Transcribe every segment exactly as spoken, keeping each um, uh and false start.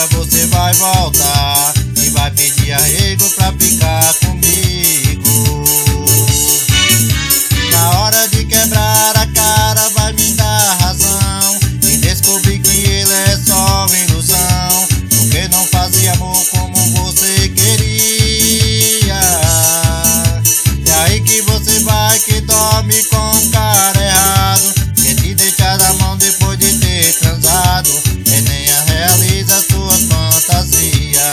dia você vai voltar e vai pedir arrego pra ficar comigo. Na hora de quebrar a cara vai me dar razão e descobrir que ele é só ilusão, porque não fazia amor como você queria. E aí que você vai que dorme com o cara errado, quer te deixar na mão depois de ter transado, e nem a realiza suas fantasias.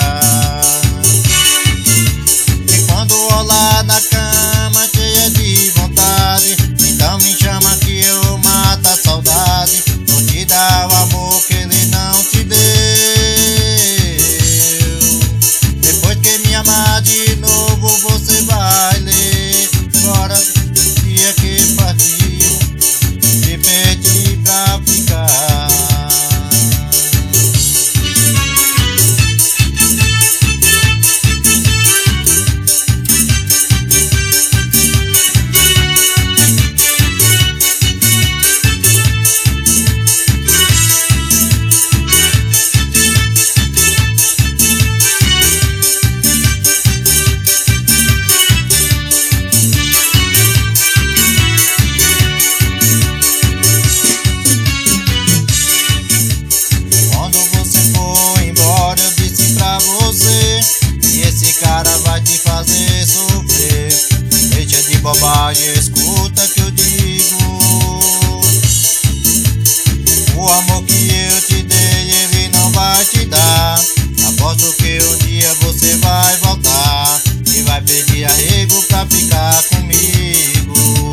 E quando rolar na cama cheia de vontade, então me chama que eu mato a saudade. Vou te dar o amor que ele não te deu. Depois que me amar de novo você vai ler. Agora dia que partiu, te pedi pra ficar. E esse cara vai te fazer sofrer. Deixa de bobagem, escuta que eu digo. O amor que eu te dei ele não vai te dar. Aposto que um dia você vai voltar e vai pedir arrego pra ficar comigo.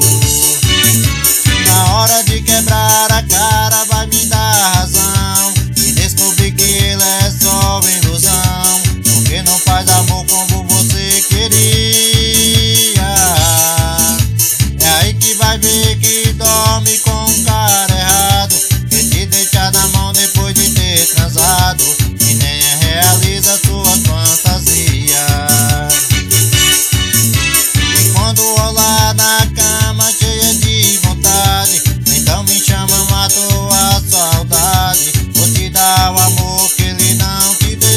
Na hora de quebrar a cara vai me dar razão e descobrir que ele é só ilusão, porque não faz amor como você queria. É aí que vai ver que dorme com o cara errado, que te deixa na mão depois de ter transado, e nem realiza suas fantasias. E quando rolar na cama cheia de vontade, então me chama, mato a saudade. Vou te dar o amor que ele não te deu.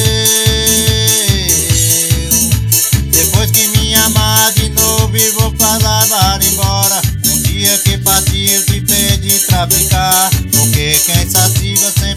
Depois que me amar de novo e vou levar embora, um dia que partiu te pedi pra ficar, porque quem sativa sempre